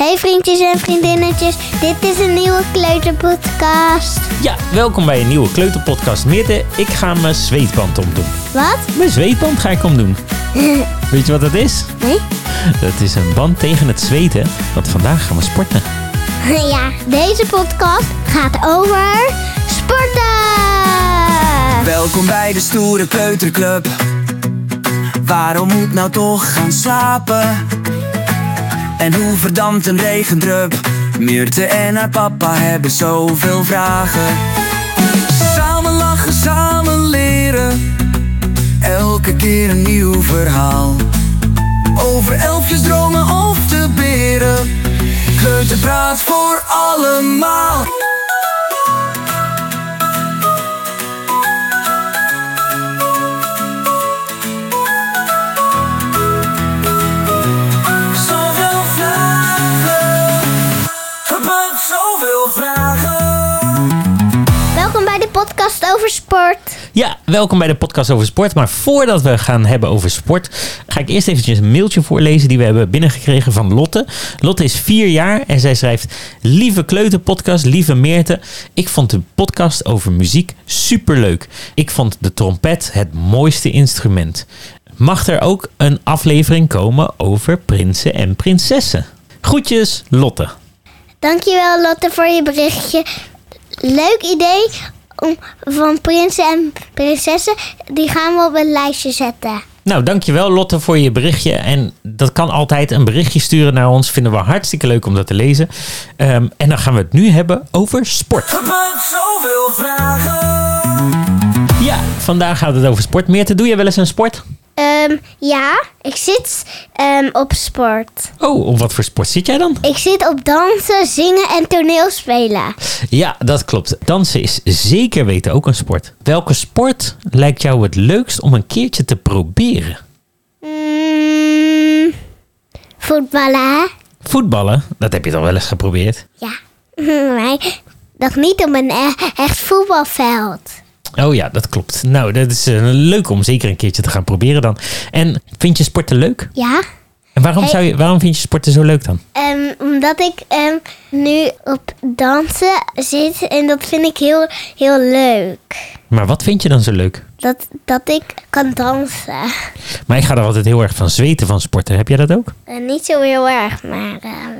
Hey vriendjes en vriendinnetjes, dit is een nieuwe kleuterpodcast. Ja, welkom bij een nieuwe kleuterpodcast. Meerte, ik ga mijn zweetband omdoen. Wat? Mijn zweetband ga ik omdoen. Weet je wat dat is? Nee? Dat is een band tegen het zweten, want vandaag gaan we sporten. Ja, deze podcast gaat over sporten. Welkom bij de stoere kleuterclub. Waarom moet nou toch gaan slapen? En hoe verdampt een regendrup? Meerte en haar papa hebben zoveel vragen. Samen lachen, samen leren. Elke keer een nieuw verhaal. Over elfjes, dromen of de beren. Kleuterpraat voor allemaal. Welkom bij de podcast over sport. Ja, welkom bij de podcast over sport. Maar voordat we gaan hebben over sport, ga ik eerst eventjes een mailtje voorlezen die we hebben binnengekregen van Lotte. Lotte is 4 jaar en zij schrijft: lieve kleuterpodcast, lieve Meerte. Ik vond de podcast over muziek superleuk. Ik vond de trompet het mooiste instrument. Mag er ook een aflevering komen over prinsen en prinsessen? Groetjes, Lotte. Dankjewel Lotte voor je berichtje. Leuk idee van prinsen en prinsessen. Die gaan we op een lijstje zetten. Nou, dankjewel Lotte voor je berichtje. En dat kan altijd, een berichtje sturen naar ons. Vinden we hartstikke leuk om dat te lezen. En dan gaan we het nu hebben over sport. Zoveel vragen. Ja, vandaag gaat het over sport. Meerte, doe je wel eens een sport? Ja, ik zit op sport. Oh, op wat voor sport zit jij dan? Ik zit op dansen, zingen en toneelspelen. Ja, dat klopt. Dansen is zeker weten ook een sport. Welke sport lijkt jou het leukst om een keertje te proberen? Voetballen. Voetballen? Dat heb je toch wel eens geprobeerd? Ja, maar nog niet op een echt voetbalveld. Oh ja, dat klopt. Nou, dat is leuk om zeker een keertje te gaan proberen dan. En vind je sporten leuk? Ja. En waarom vind je sporten zo leuk dan? Omdat ik nu op dansen zit en dat vind ik heel, heel leuk. Maar wat vind je dan zo leuk? Dat ik kan dansen. Maar ik ga er altijd heel erg van zweten van sporten. Heb jij dat ook? Niet zo heel erg, maar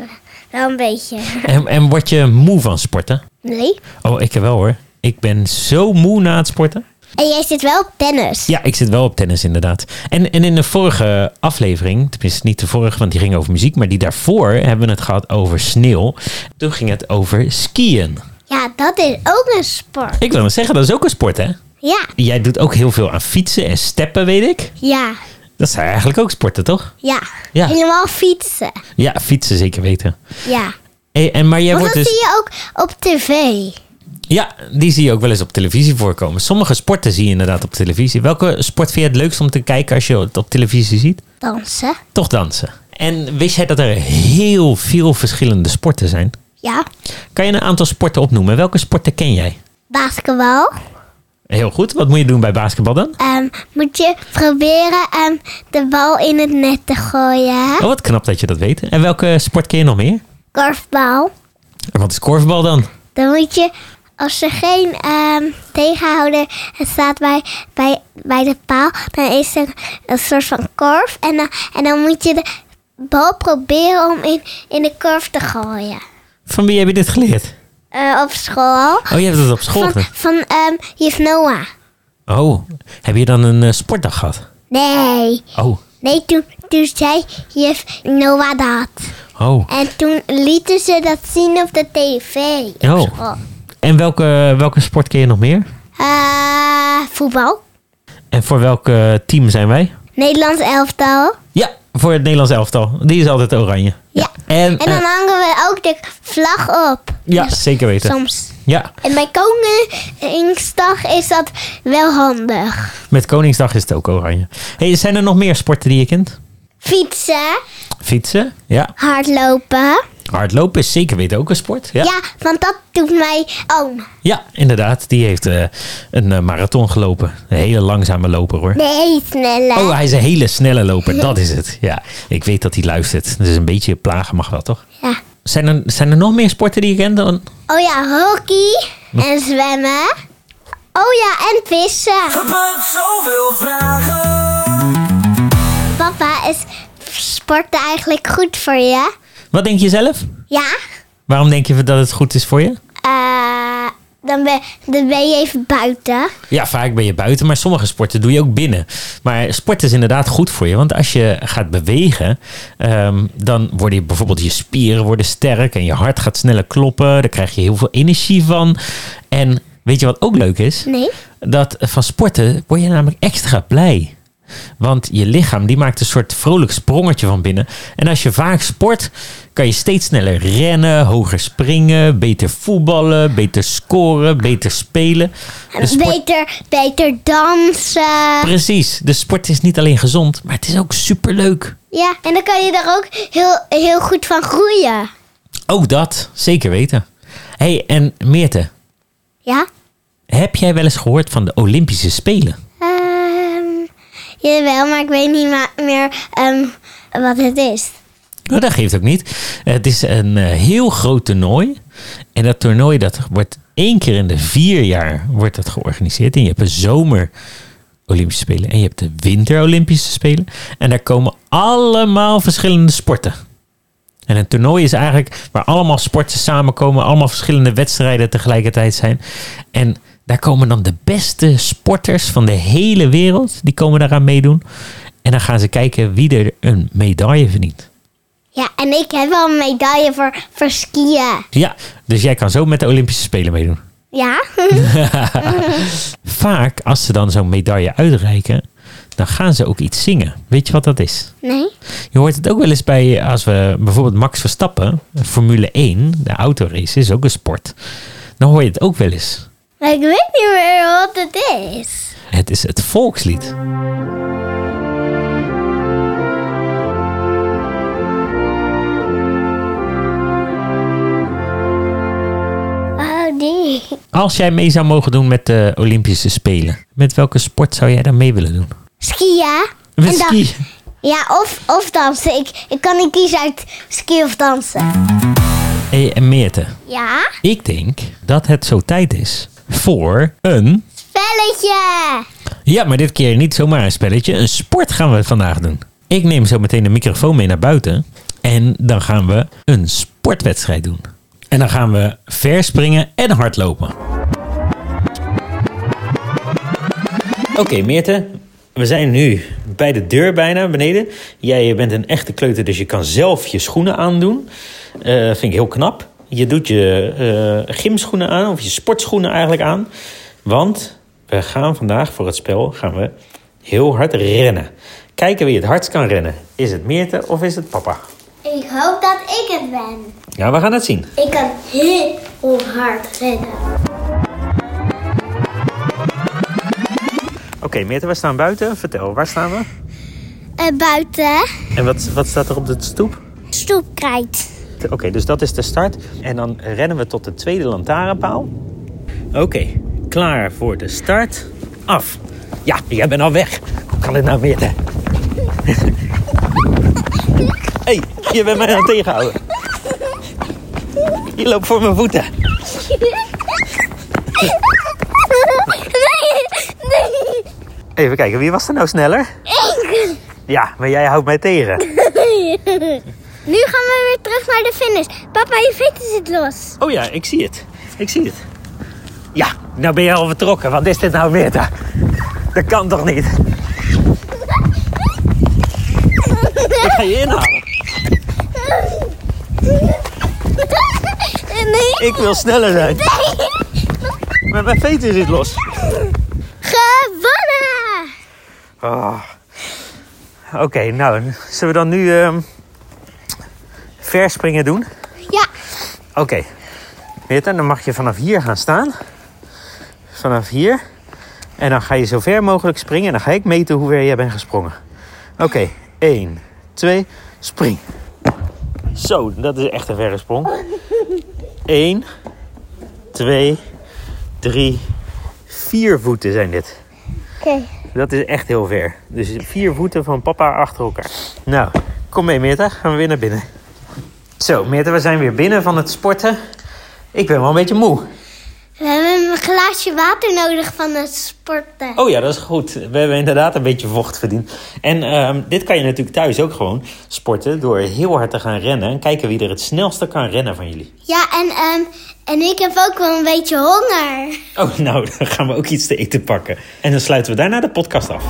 wel een beetje. En word je moe van sporten? Nee. Oh, ik wel hoor. Ik ben zo moe na het sporten. En jij zit wel op tennis. Ja, ik zit wel op tennis inderdaad. En in de vorige aflevering, tenminste niet de vorige, want die ging over muziek, maar die daarvoor hebben we het gehad over sneeuw. Toen ging het over skiën. Ja, dat is ook een sport. Ik wil maar zeggen, dat is ook een sport, hè? Ja. Jij doet ook heel veel aan fietsen en steppen, weet ik. Ja. Dat zijn eigenlijk ook sporten, toch? Ja. Ja. Helemaal fietsen. Ja, fietsen zeker weten. Ja. Maar jij Want wordt dat dus... zie je ook op tv. Ja, die zie je ook wel eens op televisie voorkomen. Sommige sporten zie je inderdaad op televisie. Welke sport vind je het leukst om te kijken als je het op televisie ziet? Dansen. Toch dansen. En wist jij dat er heel veel verschillende sporten zijn? Ja. Kan je een aantal sporten opnoemen? Welke sporten ken jij? Basketbal. Heel goed. Wat moet je doen bij basketbal dan? Moet je proberen de bal in het net te gooien. Oh, wat knap dat je dat weet. En welke sport ken je nog meer? Korfbal. En wat is korfbal dan? Dan moet je, als er geen tegenhouder staat bij de paal, dan is er een soort van korf. En dan moet je de bal proberen om in de korf te gooien. Van wie heb je dit geleerd? Op school. Oh, je hebt het op school geleerd. Van juf Noah. Oh, heb je dan een sportdag gehad? Nee. Oh. Nee, toen zei juf Noah dat. Oh. En toen lieten ze dat zien op de tv. Op school. En welke sport ken je nog meer? Voetbal. En voor welk team zijn wij? Nederlands elftal. Ja, voor het Nederlands elftal. Die is altijd oranje. Ja. En dan hangen we ook de vlag op. Ja, Dus zeker weten. soms. Ja, En bij Koningsdag is dat wel handig. met Koningsdag is het ook oranje. Hey, zijn er nog meer sporten die je kent? Fietsen. Fietsen, ja. Hardlopen. Hardlopen is zeker weten ook een sport. Ja, Ja, want dat doet mijn oom. ja inderdaad. Die heeft een marathon gelopen. Een hele langzame loper hoor. Nee, sneller. Oh, hij is een hele snelle loper. Dat is het. Ja, ik weet dat hij luistert. Dus een beetje plagen mag wel, toch? Ja. Zijn er nog meer sporten die je kent dan? Oh ja, hockey en zwemmen. Oh ja, en vissen. Zoveel vragen. Papa, is sporten eigenlijk goed voor je? Wat denk je zelf? Ja. Waarom denk je dat het goed is voor je? Dan ben je even buiten. Ja, vaak ben je buiten, maar sommige sporten doe je ook binnen. Maar sport is inderdaad goed voor je. Want als je gaat bewegen, dan worden bijvoorbeeld je spieren worden sterk en je hart gaat sneller kloppen. Daar krijg je heel veel energie van. En weet je wat ook leuk is? Nee. Dat van sporten word je namelijk extra blij. Want je lichaam die maakt een soort vrolijk sprongetje van binnen. En als je vaak sport, kan je steeds sneller rennen, hoger springen, beter voetballen, beter scoren, beter spelen. Beter dansen. Precies, de sport is niet alleen gezond, maar het is ook superleuk. Ja, en dan kan je daar ook heel goed van groeien. Ook dat, zeker weten. Hey, en Meerte, Ja? heb jij wel eens gehoord van de Olympische Spelen? Jawel, maar ik weet niet meer wat het is. Nou, dat geeft ook niet. Het is een heel groot toernooi. En dat toernooi dat wordt 1 keer in de 4 jaar wordt dat georganiseerd. En je hebt een zomer Olympische Spelen en je hebt de winter Olympische Spelen. En daar komen allemaal verschillende sporten. En een toernooi is eigenlijk waar allemaal sporten samenkomen. Allemaal verschillende wedstrijden tegelijkertijd zijn. En daar komen dan de beste sporters van de hele wereld. Die komen daaraan meedoen. En dan gaan ze kijken wie er een medaille verdient. Ja, en ik heb wel een medaille voor skiën. Ja, dus jij kan zo met de Olympische Spelen meedoen. Ja? Vaak, als ze dan zo'n medaille uitreiken, dan gaan ze ook iets zingen. Weet je wat dat is? Nee? Je hoort het ook wel eens bij, als we bijvoorbeeld Max Verstappen, Formule 1, de autorace is ook een sport. Dan hoor je het ook wel eens. Maar ik weet niet meer wat het is. Het is het volkslied. Oh, die. Als jij mee zou mogen doen met de Olympische Spelen, met welke sport zou jij dan mee willen doen? Skiën. Met En dan- skiën. Ja, of dansen. Ik kan niet kiezen uit skiën of dansen. Hey, en Meerte, Ja? ik denk dat het zo tijd is voor een... Spelletje. Ja, maar dit keer niet zomaar een spelletje. Een sport gaan we vandaag doen. Ik neem zo meteen de microfoon mee naar buiten. En dan gaan we een sportwedstrijd doen. En dan gaan we verspringen en hardlopen. Oké, Meerte. We zijn nu bij de deur bijna beneden. Jij bent een echte kleuter, dus je kan zelf je schoenen aandoen. Vind ik heel knap. Je doet je gymschoenen aan, of je sportschoenen eigenlijk aan. Want we gaan vandaag voor het spel heel hard rennen. Kijken wie het hardst kan rennen. Is het Meerte of is het papa? Ik hoop dat ik het ben. Ja, we gaan het zien. Ik kan heel hard rennen. Oké, Meerte, we staan buiten. Vertel, waar staan we? Buiten. En wat staat er op de stoep? Stoepkrijt. Oké, dus dat is de start. En dan rennen we tot de tweede lantaarnpaal. Oké, klaar voor de start. Af. Ja, jij bent al weg. Hoe kan dit nou, Meerte? Hé, je bent mij aan het tegenhouden. Je loopt voor mijn voeten. Nee. Even kijken, wie was er nou sneller? Ik. Ja, maar jij houdt mij tegen. Nu gaan we weer terug naar de finish. Papa, je fiets zit los. Oh ja, ik zie het. Ik zie het. Ja, nou ben je al vertrokken. Wat is dit nou, Meerte? Dat kan toch niet? Ik ga je inhalen. Nee. Ik wil sneller zijn. Maar mijn veter zit los. Gewonnen! Oh. Oké, nou, zullen we dan nu verspringen doen? Ja. Oké. Meerte, dan mag je vanaf hier gaan staan. Vanaf hier. En dan ga je zo ver mogelijk springen. En dan ga ik meten hoe ver jij bent gesprongen. Oké, 1, 2, spring. Zo, dat is echt een verre sprong. 1, 2, 3, 4 voeten zijn dit. Oké. Dat is echt heel ver. Dus 4 voeten van papa achter elkaar. Nou, kom mee Meerte. Gaan we weer naar binnen. Zo, Meerte, we zijn weer binnen van het sporten. Ik ben wel een beetje moe. We hebben een glaasje water nodig van het sporten. Oh ja, dat is goed. We hebben inderdaad een beetje vocht verdiend. En dit kan je natuurlijk thuis ook gewoon sporten door heel hard te gaan rennen. En kijken wie er het snelste kan rennen van jullie. Ja, en ik heb ook wel een beetje honger. Oh, nou, dan gaan we ook iets te eten pakken. En dan sluiten we daarna de podcast af.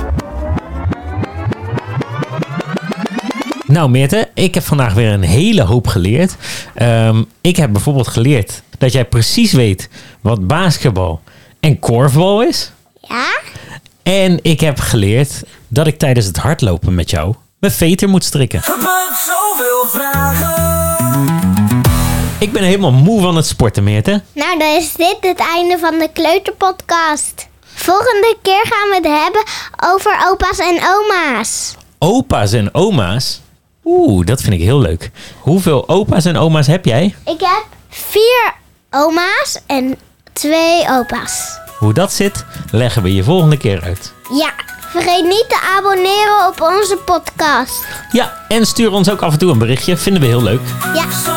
Nou Meerte, ik heb vandaag weer een hele hoop geleerd. Ik heb bijvoorbeeld geleerd dat jij precies weet wat basketbal en korfbal is. Ja? En ik heb geleerd dat ik tijdens het hardlopen met jou mijn veter moet strikken. Gebeurt zoveel vragen. Ik ben helemaal moe van het sporten, Meerte. Nou, dan is dit het einde van de Kleuterpodcast. Volgende keer gaan we het hebben over opa's en oma's. Opa's en oma's? Oeh, dat vind ik heel leuk. Hoeveel opa's en oma's heb jij? Ik heb 4 oma's en 2 opa's. Hoe dat zit, leggen we je volgende keer uit. Ja, vergeet niet te abonneren op onze podcast. Ja, en stuur ons ook af en toe een berichtje. Vinden we heel leuk. Ja.